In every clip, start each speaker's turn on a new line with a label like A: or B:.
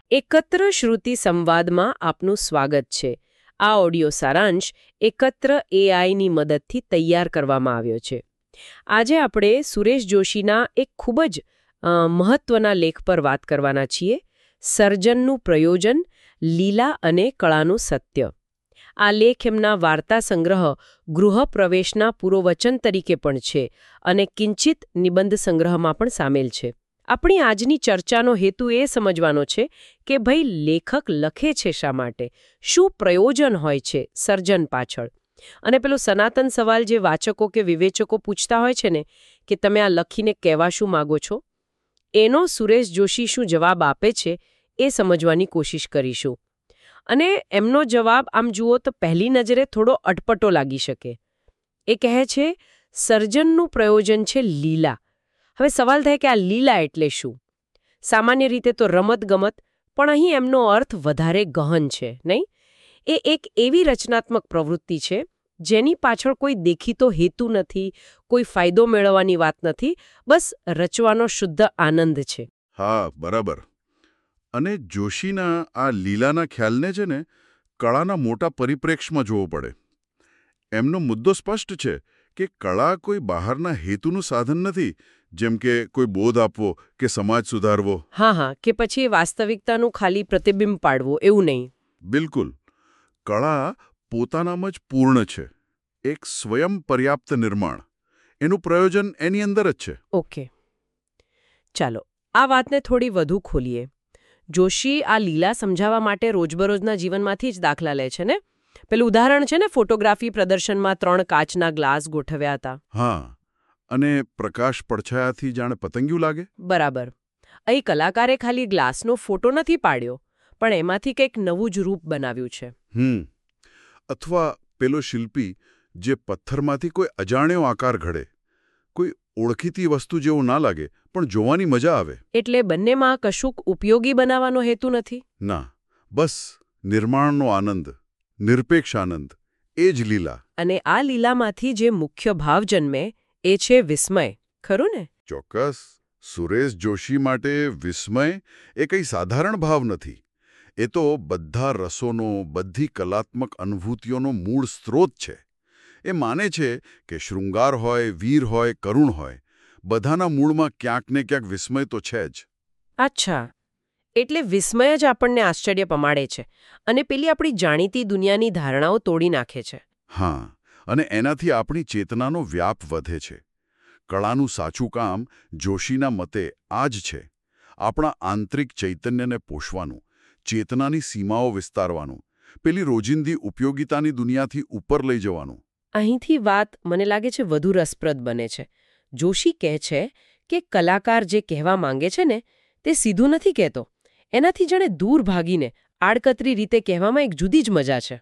A: એકત્ર શ્રુતિ સંવાદમાં આપનું સ્વાગત છે. આ ઓડિયો સારાંશ એકત્ર એઆઈની મદદથી તૈયાર કરવામાં આવ્યો છે. આજે આપણે સુરેશ જોશીના એક ખૂબ જ મહત્વના લેખ પર વાત કરવાના છીએ. સર્જનનું પ્રયોજન, લીલા અને કળાનું સત્ય. આ લેખ એમના વાર્તા સંગ્રહ ગૃહપ્રવેશના પૂર્વવચન તરીકે પણ છે અને કિંચિત નિબંધ સંગ્રહમાં પણ સામેલ છે. આપણી આજની ચર્ચાનો હેતુ એ સમજવાનો છે કે ભાઈ લેખક લખે છે શા માટે, શું પ્રયોજન હોય છે સર્જન પાછળ. અને પેલો સનાતન સવાલ જે વાચકો કે વિવેચકો પૂછતા હોય છે ને કે તમે આ લખીને કહેવા શું માગો છો, એનો સુરેશ જોશી શું જવાબ આપે છે એ સમજવાની કોશિશ કરીશું. અને એમનો જવાબ આમ જુઓ તો પહેલી નજરે થોડો અટપટો લાગી શકે. એ કહે છે સર્જનનું પ્રયોજન છે લીલા. હવે સવાલ થાય કે આ લીલા એટલે શું? સામાન્ય રીતે તો રમત-ગમત, પણ અહીં એમનો અર્થ વધારે ગહન છે, નહીં? એ એક એવી રચનાત્મક પ્રવૃત્તિ છે જેની પાછળ કોઈ દેખીતો હેતુ નથી, કોઈ ફાયદો મેળવવાની વાત નથી, બસ રચવાનો શુદ્ધ આનંદ છે.
B: હા, બરાબર. અને જોશીના આ લીલાના ખ્યાલને છે ને કળાના મોટા પરિપ્રેક્ષ્યમાં જોવો પડે. એમનો મુદ્દો સ્પષ્ટ છે કે કળા કોઈ બહારના હેતુનું સાધન નથી, જેમ કે કોઈ બોધ આપવો કે સમાજ સુધારવો.
A: હા, કે પછી વાસ્તવિકતાનું ખાલી પ્રતિબિંબ પાડવું, એવું નહીં.
B: બિલકુલ. કળા પોતાનામાં જ પૂર્ણ છે, એક સ્વયં પર્યાપ્ત નિર્માણ. એનું પ્રયોજન એની અંદર જ છે.
A: ઓકે, ચાલો આ વાતને થોડી વધુ ખોલીએ. જોશી આ લીલા સમજાવવા માટે રોજબરોજના જીવનમાંથી જ દાખલા લે છે ને. પેલું ઉદાહરણ છે ને, ફોટોગ્રાફી પ્રદર્શનમાં 3 કાચના ગ્લાસ ગોઠવ્યા હતા.
B: હા, અને પ્રકાશ પડછાયાથી જાણે પતંગિયું લાગે.
A: બરાબર. અહીં કલાકારે ખાલી ગ્લાસનો ફોટો નથી પાડ્યો, પણ એમાંથી કંઈક નવું જ રૂપ બનાવ્યું છે.
B: અથવા પેલો શિલ્પી જે પથ્થરમાંથી કોઈ અજાણ્યો આકાર ઘડે, કોઈ ઓળખીતી વસ્તુ જેવું ના લાગે પણ જોવાની મજા આવે.
A: એટલે બંનેમાં કશુંક ઉપયોગી બનાવવાનો હેતુ નથી.
B: ના, બસ નિર્માણનો આનંદ, નિરપેક્ષ આનંદ, એ જ લીલા.
A: અને આ લીલામાંથી જે મુખ્ય ભાવ જન્મે એ છે વિસ્મય, ખરું ને?
B: ચોક્કસ. સુરેશ જોશી માટે વિસ્મય એ કંઈ સાધારણ ભાવ નથી. એ તો બધા રસોનો, બધી કલાત્મક અનુભૂતિઓનો મૂળ સ્ત્રોત છે. એ માને છે કે શૃંગાર હોય, વીર હોય, કરુણ હોય, બધાના મૂળમાં ક્યાંક ને ક્યાંક વિસ્મય તો છે જ.
A: અચ્છા, એટલે વિસ્મય જ આપણને આશ્ચર્ય પમાડે છે અને પેલી આપણી જાણીતી દુનિયાની ધારણાઓ તોડી નાખે છે.
B: હા, અને એનાથી આપણી ચેતનાનો વ્યાપ વધે છે. કળાનું સાચું કામ જોશીના મતે આ જ છે. આપણા આંતરિક ચૈતન્યને પોષવાનું, ચેતનાની સીમાઓ વિસ્તારવાનું, પેલી રોજિંદી ઉપયોગિતાની દુનિયાથી ઉપર લઈ જવાનું.
A: અહીંથી વાત મને લાગે છે વધુ રસપ્રદ બને છે. જોશી કહે છે કે કલાકાર જે કહેવા માંગે છે ને તે સીધું નથી કહેતો. એનાથી જાણે દૂર ભાગીને આડકતરી રીતે કહેવામાં એક જુદી જ મજા છે.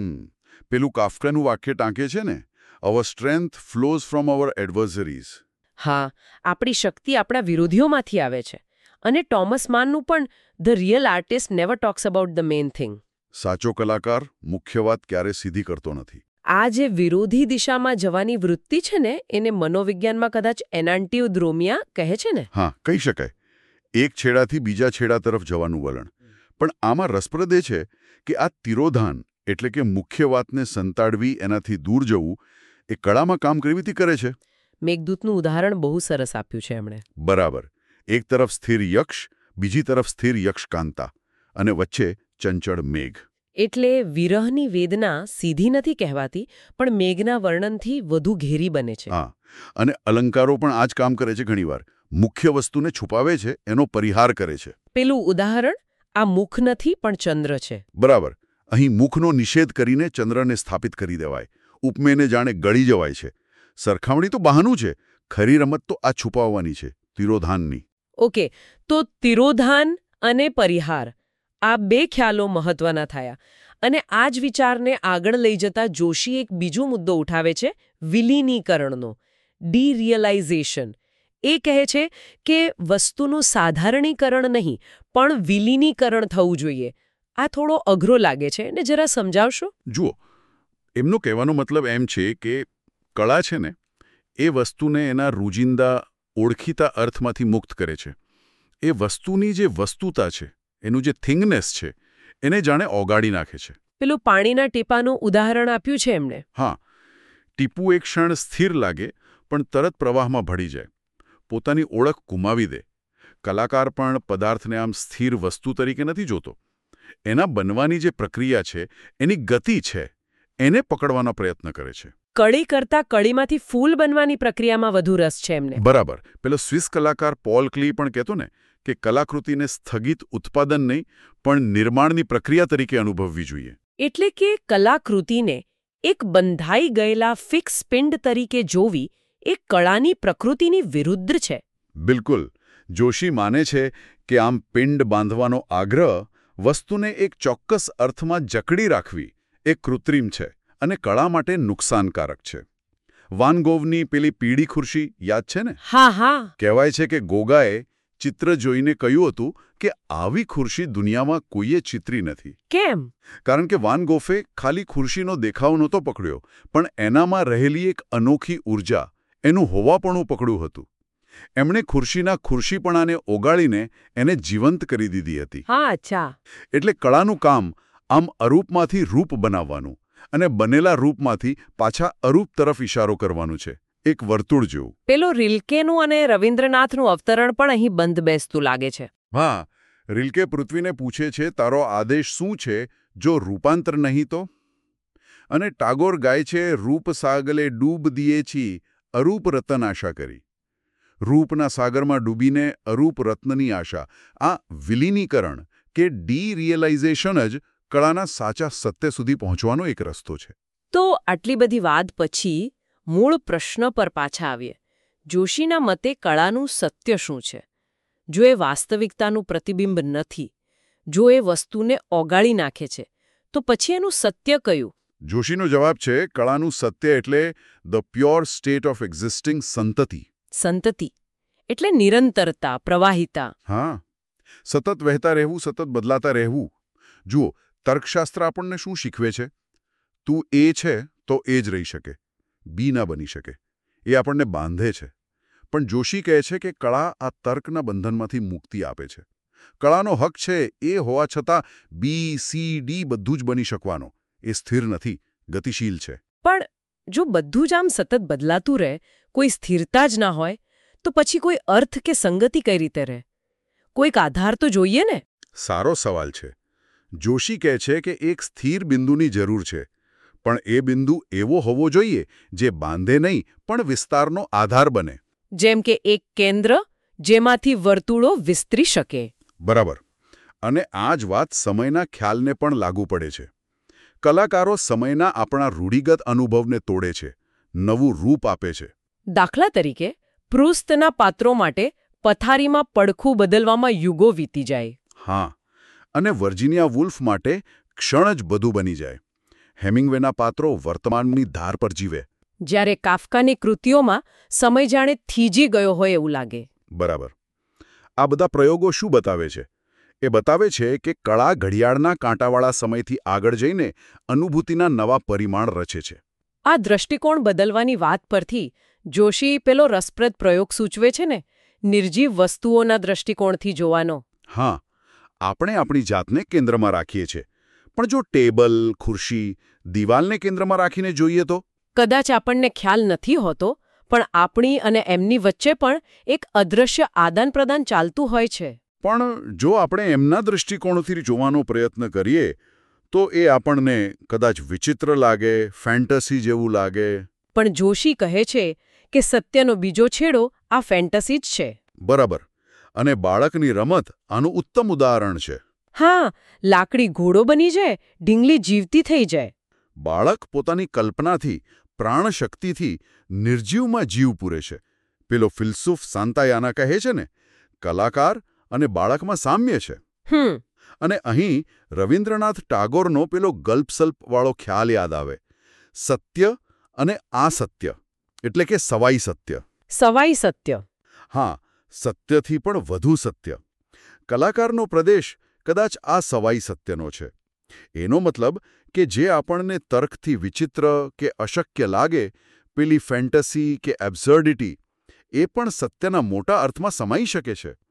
B: પેલું કાફકાનું વાક્ય ટાંકે છે ને, our strength flows from our adversaries.
A: હા, આપણી શક્તિ આપણા વિરોધીઓમાંથી આવે છે. અને ટોમસ માનનું પણ the real artist never talks about the main thing.
B: સાચો કલાકાર મુખ્ય વાત ક્યારે સીધી કરતો નથી.
A: આ જે વિરોધી દિશામાં જવાની વૃત્તિ છે ને, એને મનોવિજ્ઞાનમાં કદાચ એનાન્ટિયોદ્રોમિયા કહે છે ને.
B: હા, કહી શકાય. એક છેડાથી બીજા છેડા તરફ જવાનું વલણ. પણ આમાં રસપ્રદ એ છે કે આ તિરોધાન, એટલે કે મુખ્ય વાતને સંતાડવી, એનાથી દૂર જવું, એ કળામાં કામ કેવી રીતે કરે છે?
A: મેઘદૂતનું ઉદાહરણ બહુ સરસ આપ્યું છે એમણે.
B: બરાબર. એક તરફ સ્થિર યક્ષ, બીજી તરફ સ્થિર યક્ષકાંતા, અને વચ્ચે ચંચળ મેઘ. એટલે
A: વિરહની વેદના સીધી નથી કહેવાતી, પણ મેઘના વર્ણનથી વધુ ઘેરી બને છે.
B: હા, અને અલંકારો પણ આ જ કામ કરે છે ઘણીવાર. મુખ્ય વસ્તુને છુપાવે છે, એનો પરિહાર કરે છે.
A: પેલું ઉદાહરણ, આ મુખ નથી પણ ચંદ્ર છે.
B: બરાબર. અહીં મુખનો નિષેધ કરીને ચંદ્રને સ્થાપિત કરી દેવાય. ઉપમેયને જાણે ગળી જવાય છે. સરખામણી તો બહાનું છે, ખરી રમત તો આ છુપાવવાની છે, તિરોધાનની.
A: ઓકે, તો તિરોધાન અને પરિહાર, આ બે ખ્યાલો મહત્વના થયા. અને આ જ વિચારને આગળ લઈ જતા જોશી એક બીજો મુદ્દો ઉઠાવે છે, વિલીનીકરણનો, ડીરિયલાઇઝેશન. એ કહે છે કે વસ્તુનું સાધારણીકરણ નહીં, પણ વિલીનીકરણ થવું જોઈએ. આ થોડો અઘરો લાગે છે ને, જરા સમજાવશો?
B: જુઓ, એમનો કહેવાનો મતલબ એમ છે કે કળા છે ને, એ વસ્તુને એના રોજિંદા ઓળખીતા અર્થમાંથી મુક્ત કરે છે. એ વસ્તુની જે વસ્તુતા છે એનું જે થિંગનેસ છે એને જાણે ઓગાળી નાખે છે.
A: પેલું પાણીના ટીપાનું ઉદાહરણ આપ્યું છે એમણે.
B: હા, ટીપું એક ક્ષણ સ્થિર લાગે પણ તરત પ્રવાહમાં ભળી જાય, પોતાની ઓળખ ગુમાવી દે. કલાકાર પણ પદાર્થને આમ સ્થિર વસ્તુ તરીકે નથી જોતો. એના બનવાની જે પ્રક્રિયા છે, એની ગતિ છે, એને પકડવાનો પ્રયત્ન કરે છે.
A: કળી કરતાં કળીમાંથી ફૂલ બનવાની પ્રક્રિયામાં વધુ રસ છે એમને.
B: બરાબર. પેલો સ્વિસ કલાકાર પોલ ક્લી પણ કહેતો ને કે કલાકૃતિને સ્થગિત ઉત્પાદન નહીં પણ નિર્માણની પ્રક્રિયા તરીકે અનુભવવી જોઈએ.
A: એટલે કે કલાકૃતિને એક બંધાઈ ગયેલા ફિક્સ પિંડ તરીકે જોવી એ કળાની પ્રકૃતિની વિરુદ્ધ છે.
B: બિલકુલ. જોશી માને છે કે આમ પિંડ બાંધવાનો આગ્રહ વસ્તુને એક ચોક્કસ અર્થમાં જકડી રાખવી એ કૃત્રિમ છે અને કળા માટે નુકસાનકારક છે. વાન ગોઘની પેલી પીળી ખુરશી યાદ છે ને?
A: હા હા.
B: કહેવાય છે કે ગોગાએ ચિત્ર જોઈને કહ્યું હતું કે આવી ખુરશી દુનિયામાં કોઈએ ચિત્રી નથી.
A: કેમ?
B: કારણ કે વાન ગોફે ખાલી ખુરશીનો દેખાવ નહોતો પકડ્યો, પણ એનામાં રહેલી એક અનોખી ઊર્જા, એનું હોવાપણું પકડ્યું હતું. એમણે ખુરશીના ખુરશીપણાને ઓગાળીને એને જીવંત કરી દીધી હતી.
A: હા, અચ્છા.
B: એટલે કળાનું કામ આમ અરૂપમાંથી રૂપ બનાવવાનું અને બનેલા રૂપમાંથી પાછા અરૂપ તરફ ઇશારો કરવાનું છે, એક વર્તુળ જેવું.
A: પેલો રિલ્કેનું અને રવિન્દ્રનાથનું અવતરણ પણ અહીં બંધ બેસતું લાગે છે.
B: હા, રિલ્કે પૃથ્વીને પૂછે છે, તારો આદેશ શું છે જો રૂપાંતર નહીં તો? અને ટાગોર ગાય છે, રૂપ સાગલે ડૂબ દિયે છી અરૂપ રતન આશા કરી. રૂપના સાગરમાં ડૂબીને અરૂપ રત્નની આશા. આ વિલીનીકરણ કે ડી-રિયલાઇઝેશન જ કળાના સાચા સત્ય સુધી પહોંચવાનો એક રસ્તો છે.
A: તો આટલી બધી વાત પછી મૂળ પ્રશ્ન પર પાછા આવીએ. જોશીના મતે કળાનું સત્ય શું છે? જો એ વાસ્તવિકતાનું પ્રતિબિંબ નથી, જો એ વસ્તુને ઓગાળી નાખે છે, તો પછી એનું સત્ય કયું?
B: જોશીનો જવાબ છે, કળાનું સત્ય એટલે the pure state of existing સંતતિ.
A: સંતતિ એટલે નિરંતરતા, પ્રવાહિતા.
B: હા, સતત વહેતા રહેવું, સતત બદલાતા રહેવું. જુઓ, તર્કશાસ્ત્ર આપણને શું શીખવે છે? તું એ છે તો એ જ રહી શકે, બી ના બની શકે. એ આપણને બાંધે છે. પણ જોશી કહે છે કે કળા આ તર્કના બંધનમાંથી મુક્તિ આપે છે. કળાનો હક છે એ હોવા છતાં બી, સી, ડી બધું જ બની શકવાનો. એ સ્થિર નથી, ગતિશીલ છે.
A: પણ જો બધું જ આમ સતત બદલાતું રહે, કોઈ સ્થિરતા જ ના હોય, તો પછી કોઈ અર્થ કે સંગતિ કઈ રીતે રહે? કોઈક આધાર તો જોઈએ ને?
B: સારો સવાલ છે. જોશી કહે છે કે એક સ્થિર બિંદુની જરૂર છે, પણ એ બિંદુ એવો હોવો જોઈએ જે બાંધે નહીં પણ વિસ્તારનો આધાર બને.
A: જેમ કે એક કેન્દ્ર જેમાંથી વર્તુળો વિસ્તરી શકે.
B: બરાબર. અને આ જ વાત સમયના ખ્યાલને પણ લાગુ પડે છે. કલાકારો સમયના આપણા રૂઢિગત અનુભવને તોડે છે, નવું રૂપ આપે છે.
A: દાખલા તરીકે, પ્રુસ્તના પાત્રો માટે પથારીમાં પડખું બદલવામાં યુગો વીતી જાય.
B: હા, અને વર્જિનિયા વુલ્ફ માટે ક્ષણ જ બધું બની જાય. હેમિંગ્વેના પાત્રો વર્તમાનની ધાર પર જીવે.
A: જ્યારે કાફકાની કૃતિઓમાં સમય જાણે થીજી ગયો હોય એવું લાગે.
B: બરાબર. આ બધા પ્રયોગો શું બતાવે છે? એ બતાવે છે કે કળા ઘડિયાળના કાંટાવાળા સમયથી આગળ જઈને અનુભૂતિના નવા પરિમાણ રચે છે.
A: આ દ્રષ્ટિકોણ બદલવાની વાત પરથી જોશી પેલો રસપ્રદ પ્રયોગ સૂચવે છે ને, નિર્જીવ વસ્તુઓના દ્રષ્ટિકોણથી જોવાનો.
B: હા, આપણે આપણી જાતને કેન્દ્રમાં રાખીએ છીએ, પણ જો ટેબલ, ખુરશી, દિવાલને કેન્દ્રમાં રાખીને જોઈએ તો?
A: કદાચ આપણને ખ્યાલ નથી હોતો, પણ આપણી અને એમની વચ્ચે પણ એક અદૃશ્ય આદાન-પ્રદાન ચાલતું હોય છે.
B: પણ જો આપણે એમના દૃષ્ટિકોણથી જોવાનો પ્રયત્ન કરીએ તો એ આપણને કદાચ વિચિત્ર લાગે, ફેન્ટસી જેવું લાગે.
A: પણ જોશી કહે છે કે સત્યનો બીજો છેડો આ ફેન્ટસી જ છે.
B: બરાબર. અને બાળકની રમત આનું ઉત્તમ ઉદાહરણ છે.
A: હા, લાકડી ઘોડો બની જાય, ઢીંગલી જીવતી થઈ જાય.
B: બાળક પોતાની કલ્પનાથી, પ્રાણશક્તિથી નિર્જીવમાં જીવ પૂરે છે. પેલો ફિલસૂફ સાંતાયાના કહે છે ને, કલાકાર અને બાળકમાં સામ્ય છે. અને અહીં રવિન્દ્રનાથ ટાગોરનો પેલો ગલ્પસલ્પવાળો ખ્યાલ યાદ આવે. સત્ય અને અસત્ય, એટલે કે સવાઈ સત્ય.
A: સવાઈ સત્ય.
B: હા, સત્યથી પણ વધુ સત્ય. કલાકારનો પ્રદેશ કદાચ આ સવાઈ સત્યનો છે. એનો મતલબ કે જે આપણને તર્કથી વિચિત્ર કે અશક્ય લાગે, પેલી ફેન્ટસી કે એબ્સર્ડિટી, એ પણ સત્યના મોટા અર્થમાં સમાઈ શકે છે.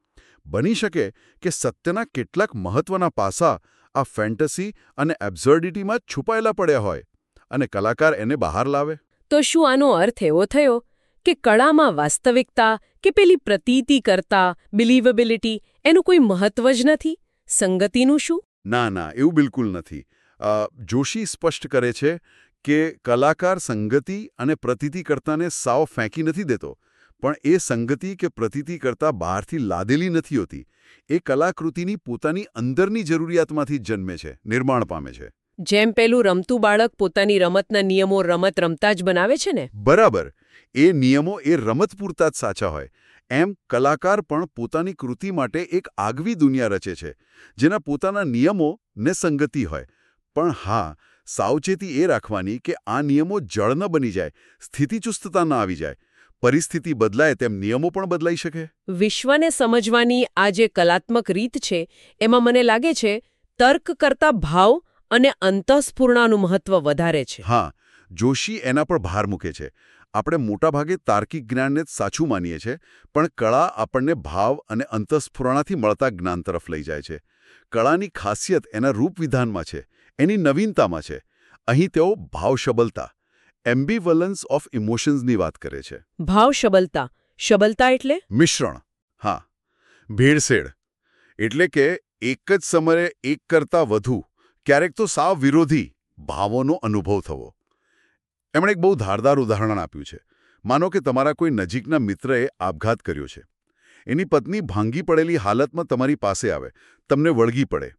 B: બની શકે કે સત્યના કેટલાક મહત્વના પાસા આ ફેન્ટસી અને એબ્સર્ડિટીમાં જ છુપાયેલા પડ્યા હોય અને કલાકાર એને બહાર લાવે.
A: તો શું આનો અર્થ એવો થયો કે કળામાં વાસ્તવિકતા કે પેલી પ્રતીતિ કરતા બિલીવેબિલિટી એનું કોઈ મહત્વ જ નથી? સંગતિનું શું?
B: ના, એવું બિલકુલ નથી. જોશી સ્પષ્ટ કરે છે કે કલાકાર સંગતિ અને પ્રતીતિ કરતાને સાવ ફેંકી નથી દેતો, પણ એ સંગતિ કે પ્રતીતિ કરતા બહારથી લાદેલી નથી હોતી. એ કલાકૃતિની પોતાની અંદરની જરૂરિયાતમાંથી જ જન્મે છે, નિર્માણ પામે છે.
A: જેમ પેલું રમતું બાળક પોતાની રમતના નિયમો રમત રમતા જ બનાવે છે ને?
B: બરાબર. એ નિયમો એ રમત પૂરતા જ સાચા હોય. એમ કલાકાર પણ પોતાની કૃતિ માટે એક આગવી દુનિયા રચે છે, જેના પોતાના નિયમો ને સંગતિ હોય. પણ હા, સાવચેતી એ રાખવાની કે આ નિયમો જળ ન બની જાય, સ્થિતિચુસ્તતા ન આવી જાય. પરિસ્થિતિ બદલાય તેમ નિયમો પણ બદલાઈ શકે.
A: વિશ્વને સમજવાની આ જે કલાત્મક રીત છે, એમાં મને લાગે છે તર્ક કરતા ભાવ અને અંતઃસ્ફુરણાનું મહત્વ વધારે છે.
B: હા, જોશી એના પર ભાર મૂકે છે. આપણે મોટાભાગે તાર્કિક જ્ઞાનને જ સાચું માનીએ છીએ, પણ કળા આપણને ભાવ અને અંતઃસ્ફુરણાથી મળતા જ્ઞાન તરફ લઈ જાય છે. કળાની ખાસિયત એના રૂપવિધાનમાં છે, એની નવીનતામાં છે. અહીં તેઓ ભાવશબલતા, એમ્બિવલન્સ ઓફ ઇમોશન્સની વાત કરે છે.
A: ભાવશબલતા. શબલતા એટલે?
B: મિશ્રણ. હા, ભેળસેળ. એટલે કે એક જ સમયે એક કરતાં વધુ, ક્યારેક તો સાવ વિરોધી ભાવોનો અનુભવ થવો. એમણે એક બહુ ધારદાર ઉદાહરણ આપ્યું છે. માનો કે તમારા કોઈ નજીકના મિત્રએ આપઘાત કર્યો છે. એની પત્ની ભાંગી પડેલી હાલતમાં તમારી પાસે આવે, તમને વળગી પડે.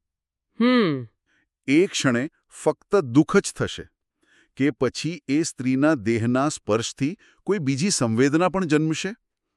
B: એ ક્ષણે ફક્ત દુઃખ જ થશે કે પછી એ સ્ત્રીના દેહના સ્પર્શથી કોઈ બીજી સંવેદના પણ જન્મશે?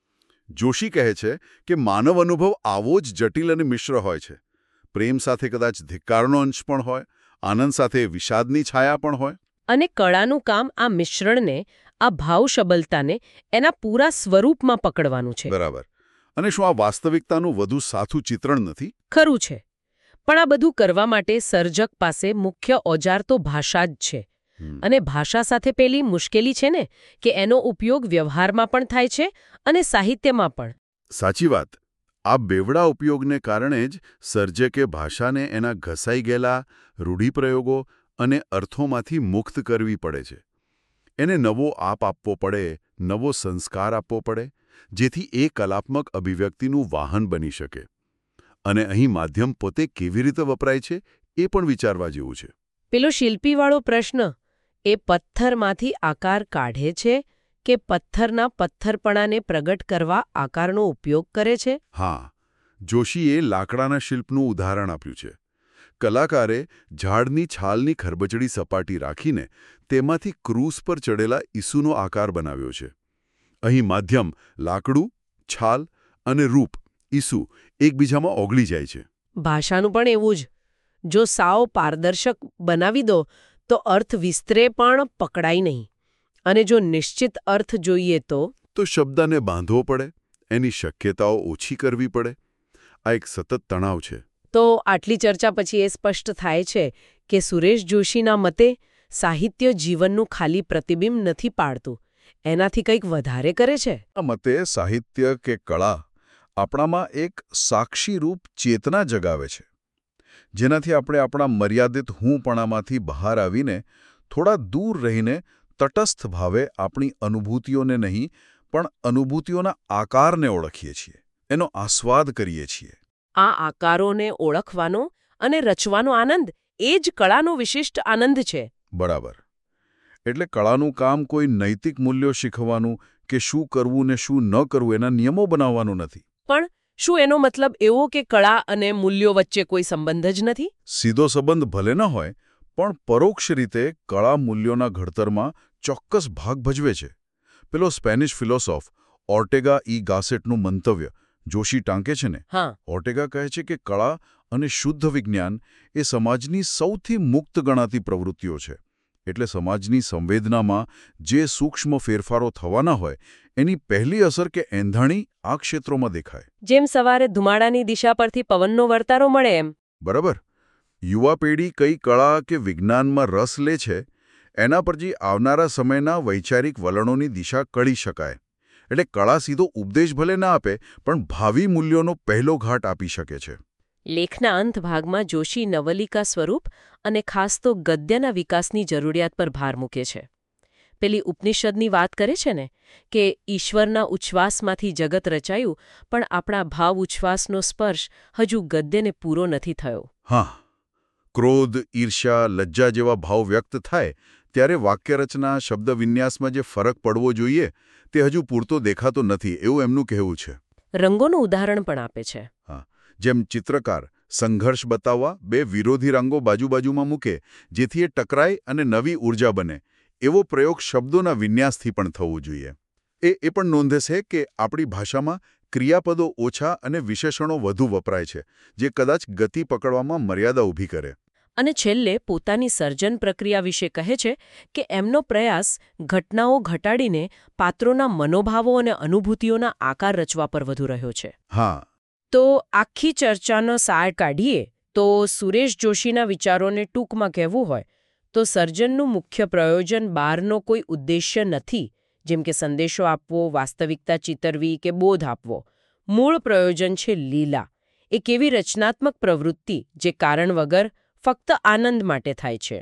B: જોશી કહે છે કે માનવ અનુભવ આવો જ જટિલ અને મિશ્ર હોય છે. પ્રેમ સાથે કદાચ ધિક્કારનો અંશ પણ હોય, આનંદ સાથે વિષાદની છાયા પણ હોય.
A: અને કળાનું કામ આ મિશ્રણને, આ ભાવશબલતાને એના પૂરા સ્વરૂપમાં પકડવાનું છે.
B: બરાબર. અને શું આ વાસ્તવિકતાનું વધુ સાચું ચિત્રણ નથી?
A: ખરું છે. પણ આ બધું કરવા માટે સર્જક પાસે મુખ્ય ઓજાર તો ભાષા જ છે. અને ભાષા સાથે પેલી મુશ્કેલી છે ને કે એનો ઉપયોગ વ્યવહારમાં પણ થાય છે અને સાહિત્યમાં પણ.
B: સાચી વાત. આ બેવડા ઉપયોગને કારણે જ સર્જકે ભાષાને એના ઘસાઈ ગયેલા રૂઢિપ્રયોગો અને અર્થોમાંથી મુક્ત કરવી પડે છે. એને નવો આપ આપવો પડે, નવો સંસ્કાર આપવો પડે, જેથી એ કલાત્મક અભિવ્યક્તિનું વાહન બની શકે. અને અહીં માધ્યમ પોતે કેવી રીતે વપરાય છે એ પણ વિચારવા જેવું છે.
A: પેલો શિલ્પીવાળો પ્રશ્ન, એ પથ્થરમાંથી આકાર કાઢે છે કે પથ્થરના પથ્થરપણાને પ્રગટ કરવા આકારનો ઉપયોગ કરે છે?
B: હા, જોશીએ લાકડાના શિલ્પનું ઉદાહરણ આપ્યું છે. કલાકારે ઝાડની છાલની ખરબચડી સપાટી રાખીને તેમાંથી ક્રૂસ પર ચડેલા ઈસુનો આકાર બનાવ્યો છે. અહીં માધ્યમ લાકડું, છાલ અને રૂપ ઈસુ એકબીજામાં ઓગળી જાય છે.
A: ભાષાનું પણ એવું જ. જો સાવ પારદર્શક બનાવી દો તો અર્થ વિસ્તરે પણ પકડાય નહીં. અને જો નિશ્ચિત અર્થ જોઈએ તો
B: શબ્દને બાંધવો પડે, એની શક્યતાઓ ઓછી કરવી પડે. આ એક સતત તણાવ છે.
A: તો આટલી ચર્ચા પછી એ સ્પષ્ટ થાય છે કે સુરેશ જોશીના મતે સાહિત્ય જીવનનું ખાલી પ્રતિબિંબ નથી પાડતું, એનાથી કંઈક વધારે કરે છે.
B: આ મતે સાહિત્ય કે કળા આપણામાં એક સાક્ષીરૂપ ચેતના જગાવે છે, જેનાથી આપણે આપણા મર્યાદિત હુંપણામાંથી બહાર આવીને થોડા દૂર રહીને તટસ્થ ભાવે આપણી અનુભૂતિઓને નહીં પણ અનુભૂતિઓના આકારને ઓળખીએ છીએ, એનો આસ્વાદ કરીએ છીએ.
A: આ આકારોને ઓળખવાનો અને રચવાનો આનંદ એ જ કળાનો વિશિષ્ટ આનંદ છે.
B: બરાબર. એટલે કળાનું કામ કોઈ નૈતિક મૂલ્યો શીખવાનું કે શું કરવું ને શું ન કરવું એના નિયમો બનાવવાનું નથી.
A: પણ શું એનો મતલબ એવો કે કળા અને મૂલ્યો વચ્ચે કોઈ સંબંધ જ નથી?
B: સીધો સંબંધ ભલે ન હોય, પણ પરોક્ષ રીતે કળા મૂલ્યોના ઘડતરમાં ચોક્કસ ભાગ ભજવે છે. પેલો સ્પેનિશ ફિલોસોફ ઓર્ટેગા ઈ ગાસેટનું મંતવ્ય જોશી ટાંકે છે ને.
A: હા.
B: ઓર્ટેગા કહે છે કે કળા અને શુદ્ધ વિજ્ઞાન એ સમાજની સૌથી મુક્ત ગણાતી પ્રવૃત્તિઓ છે. એટલે સમાજની સંવેદનામાં જે સૂક્ષ્મ ફેરફારો થવાના હોય એની પહેલી અસર કે એંધાણી આ ક્ષેત્રોમાં દેખાય.
A: જેમ સવારે ધુમાડાની દિશા પરથી પવનનો વર્તારો મળે એમ.
B: બરાબર. યુવા પેઢી કઈ કળા કે વિજ્ઞાનમાં રસ લે છે એના પરથી આવનારા સમયના વૈચારિક વલણોની દિશા કળી શકાય. એટલે કળા સીધો ઉપદેશ ભલે ના આપે પણ ભાવિ મૂલ્યોનો પહેલો ઘાટ આપી શકે છે.
A: લેખના અંત ભાગમાં જોશી નવલિકા સ્વરૂપ અને ખાસ તો ગદ્યના વિકાસની જરૂરિયાત પર ભાર મૂકે છે. પેલી ઉપનિષદની વાત કરે છે ને કે ઈશ્વરના ઉચ્છ્વાસમાંથી જગત રચાયું પણ આપણા ભાવ ઉચ્છ્વાસનો સ્પર્શ હજુ ગદ્યને પૂરો નથી થયો.
B: હા, ક્રોધ, ઈર્ષ્યા, લજ્જા જેવા ભાવ વ્યક્ત થાય ત્યારે વાક્યરચના, શબ્દવિન્યાસમાં જે ફરક પડવો જોઈએ તે હજુ પૂરતો દેખાતો નથી એવું એમનું કહેવું છે.
A: રંગોનું ઉદાહરણ પણ આપે છે.
B: હા, જેમ ચિત્રકાર સંઘર્ષ બતાવવા બે વિરોધી રંગો બાજુ-બાજુમાં મૂકે જેથી એ ટકરાય અને નવી ઊર્જા બને, એવો પ્રયોગ શબ્દોના વિન્યાસથી પણ થવું જોઈએ. એ પણ નોંધે છે કે આપણી ભાષામાં ક્રિયાપદો ઓછા અને વિશેષણો વધુ વપરાય છે, જે કદાચ ગતિ પકડવામાં મર્યાદા ઊભી કરે.
A: અને છેલ્લે પોતાની સર્જન પ્રક્રિયા વિશે કહે છે કે એમનો પ્રયાસ ઘટનાઓ ઘટાડીને પાત્રોના મનોભાવો અને અનુભૂતિઓના આકાર રચવા પર વધુ રહ્યો છે.
B: હા.
A: તો આખી ચર્ચાનો સાર કાઢીએ તો સુરેશ જોશીના વિચારોને ટૂંકમાં કહેવું હોય તો સર્જનનું મુખ્ય પ્રયોજન બહારનો કોઈ ઉદ્દેશ્ય નથી, જેમ કે સંદેશો આપવો, વાસ્તવિકતા ચિતરવી કે બોધ આપવો. મૂળ પ્રયોજન છે લીલા, એક એવી રચનાત્મક પ્રવૃત્તિ જે કારણ વગર ફક્ત આનંદ માટે થાય છે.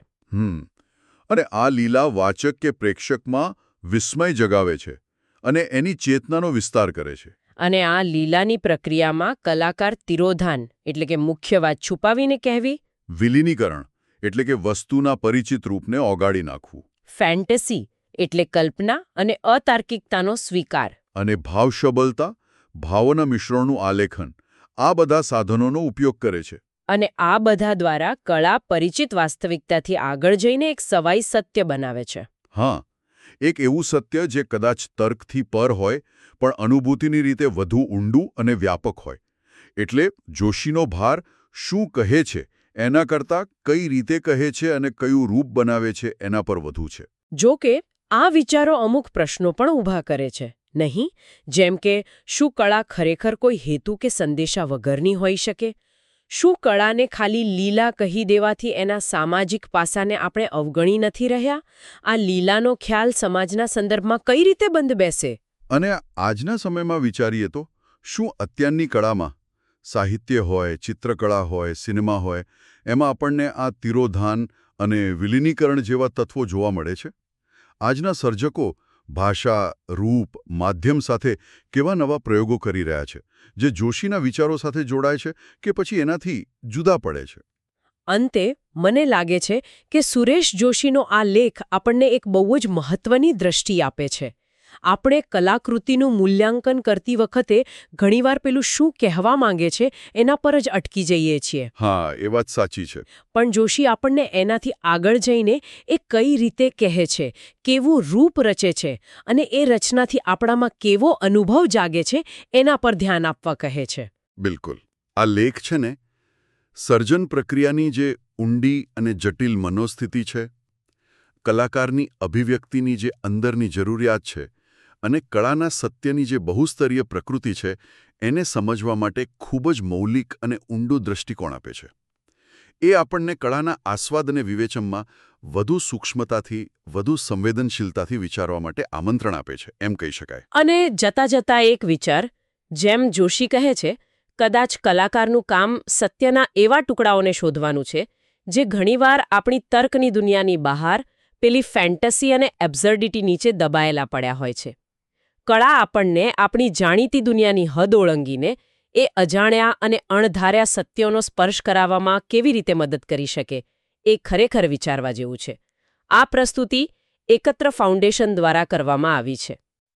B: અને આ લીલા વાચક કે પ્રેક્ષકમાં વિસ્મય જગાવે છે અને એની ચેતનાનો વિસ્તાર કરે છે.
A: અને આ લીલાની પ્રક્રિયામાં કલાકાર તિરોધાન એટલે કે મુખ્ય વાત છુપાવીને કહેવી,
B: વિલીનીકરણ એટલે કે વસ્તુના પરિચિત રૂપને ઓગાળી નાખવું,
A: ફેન્ટસી એટલે કલ્પના અને અતાર્કિકતાનો સ્વીકાર,
B: અને ભાવશબલતા, ભાવોના મિશ્રણનું આલેખન, આ બધા સાધનોનો ઉપયોગ કરે છે.
A: અને આ બધા દ્વારા કળા પરિચિત વાસ્તવિકતાથી આગળ જઈને એક સવાઈ સત્ય બનાવે છે.
B: હા, એક એવું સત્ય જે કદાચ તર્કથી પર હોય પણ અનુભૂતિની રીતે વધુ ઊંડું અને વ્યાપક હોય. એટલે જોશીનો ભાર શું કહે છે એના કરતાં કઈ રીતે કહે છે અને કયું રૂપ બનાવે છે એના પર વધુ છે.
A: જો કે આ વિચારો અમુક પ્રશ્નો પણ ઊભા કરે છે, નહીં? જેમ કે શું કળા ખરેખર કોઈ હેતુ કે સંદેશા વગરની હોઈ શકે? શું કળાને ખાલી લીલા કહી દેવાથી એના સામાજિક પાસાને આપણે અવગણી નથી રહ્યા? આ લીલાનો ખ્યાલ સમાજના સંદર્ભમાં કઈ રીતે બંધ બેસે?
B: અને આજના સમયમાં વિચારીએ તો શું અત્યારની કળામાં, સાહિત્ય હોય, ચિત્રકળા હોય, સિનેમા હોય, એમાં આપણને આ તિરોધાન અને વિલીનીકરણ જેવા તત્વો જોવા મળે છે? આજના સર્જકો ભાષા, રૂપ, માધ્યમ સાથે કેવા નવા પ્રયોગો કરી રહ્યા છે જે જોશીના વિચારો સાથે જોડાય છે કે પછી એનાથી જુદા પડે છે?
A: અંતે મને લાગે છે કે સુરેશ જોશીનો આ લેખ આપણને એક બહુ જ મહત્વની દ્રષ્ટિ આપે છે. આપણે કલાકૃતિનું મૂલ્યાંકન કરતી વખતે ઘણીવાર પેલું શું કહેવા માંગે છે એના પર જ અટકી જઈએ છીએ.
B: હા, એ વાત સાચી છે.
A: પણ જોશી આપણને એનાથી આગળ જઈને એ કઈ રીતે કહે છે, કેવું રૂપ રચે છે અને એ રચનાથી આપણામાં કેવો અનુભવ જાગે છે એના પર ધ્યાન આપવા કહે છે.
B: બિલકુલ. આ લેખ છે ને, સર્જન પ્રક્રિયાની જે ઊંડી અને જટિલ મનોસ્થિતિ છે, કલાકારની અભિવ્યક્તિની જે અંદરની જરૂરિયાત છે અને કળાના સત્યની જે બહુસ્તરીય પ્રકૃતિ છે એને સમજવા માટે ખૂબ જ મૌલિક અને ઊંડો દૃષ્ટિકોણ આપે છે. એ આપણને કળાના આસ્વાદ અને વિવેચનમાં વધુ સૂક્ષ્મતાથી, વધુ સંવેદનશીલતાથી વિચારવા માટે આમંત્રણ આપે છે, એમ કહી શકાય.
A: અને જતા જતા એક વિચાર, જેમ જોશી કહે છે, કદાચ કલાકારનું કામ સત્યના એવા ટુકડાઓને શોધવાનું છે જે ઘણીવાર આપણી તર્કની દુનિયાની બહાર પેલી ફેન્ટસી અને એબ્સર્ડિટી નીચે દબાયેલા પડ્યા હોય છે. કળા આપણને આપણી જાણીતી દુનિયાની હદ ઓળંગીને એ અજાણ્યા અને અણધાર્યા સત્યોનો સ્પર્શ કરાવવામાં કેવી રીતે મદદ કરી શકે એ ખરેખર વિચારવા જેવું છે. આ પ્રસ્તુતિ એકત્ર ફાઉન્ડેશન દ્વારા કરવામાં આવી છે.